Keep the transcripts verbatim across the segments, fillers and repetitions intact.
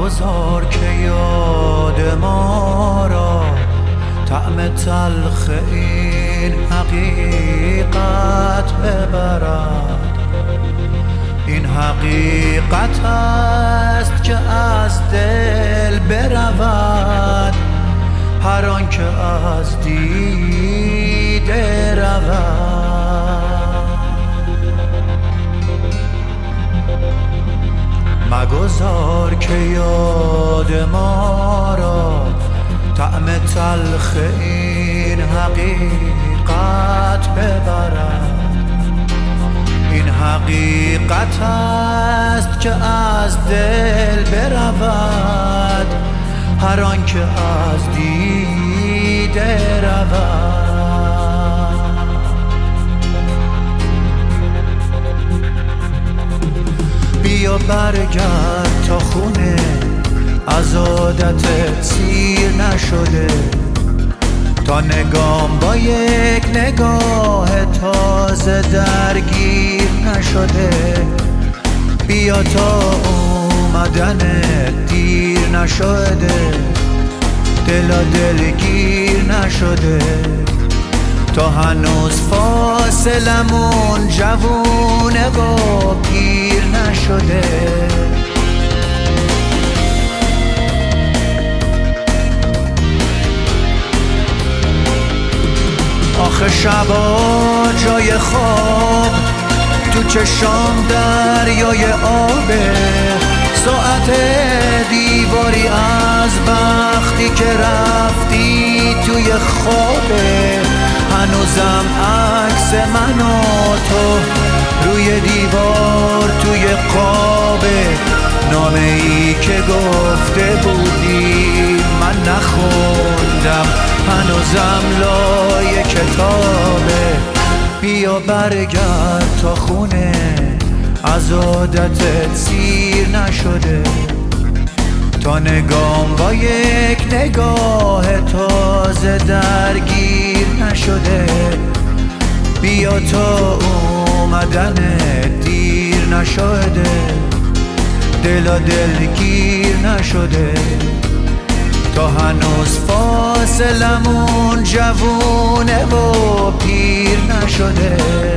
مگذار که یاد ما را طعم تلخ این حقیقت ببرد. این حقیقت است که از دل برود هر آن که از دیده رود. مگذار که یاد ما را طعم تلخ این حقیقت ببرد. این حقیقت است که از دل برود هر آن که از دیده رود. بیا برگرد تا خونه از عادتت سیر نشده، تا نگام با یک نگاه تازه درگیر نشده. بیا تا اومدن دیر نشده، دل دلگیر نشده، تا هنوز فاصلمون جوونه و پیر نشده. آخه شبا جای خواب تو چشام دریای آبه، ساعت دیواری از وقتی که رفتی توی خوابه. هنوزم عکس من و تو روی دیوار توی قابه، نامه ای که گفته بودی من نخوندم هنوزم لای کتابه. بیا برگرد تا خونه از عادتت سیر نشده، تا نگام با یک نگاه تازه درگیر نشده. بیا تا اومدن دیر نشده، دل و دلگیر نشده، تا هنوز فاصلمون جوونه و پیر نشده.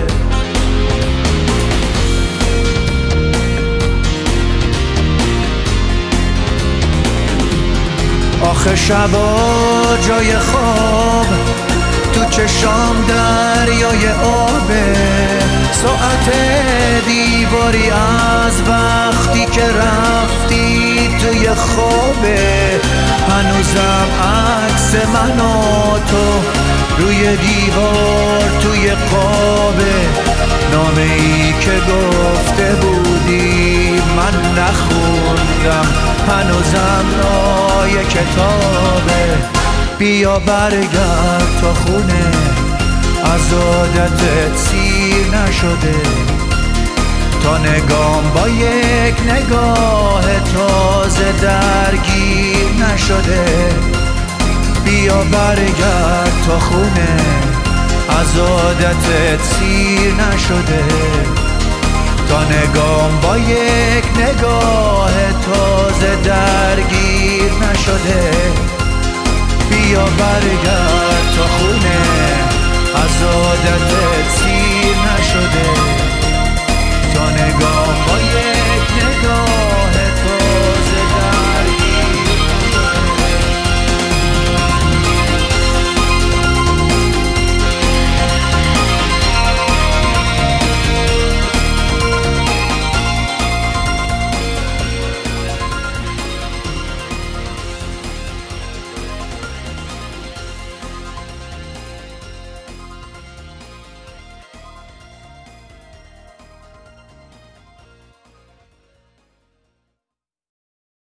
آخه شبا جای خواب تو چشام دریای آبه، ساعت دیواری از وقتی که رفتی توی خوابه. هنوزم عکس من و تو روی دیوار توی قابه، نامه ای که گفته بودی من نخوندم هنوزم لای کتابه. بیا برگرد تا خونه از عادتت سیر نشده، تا نگام با یک نگاه تازه درگیر نشده. بیا برگرد تا خونه از عادتت سیر نشده، تا نگام با یک نگاه تازه درگیر نشده. بیا برگرد تا خونه از عادتت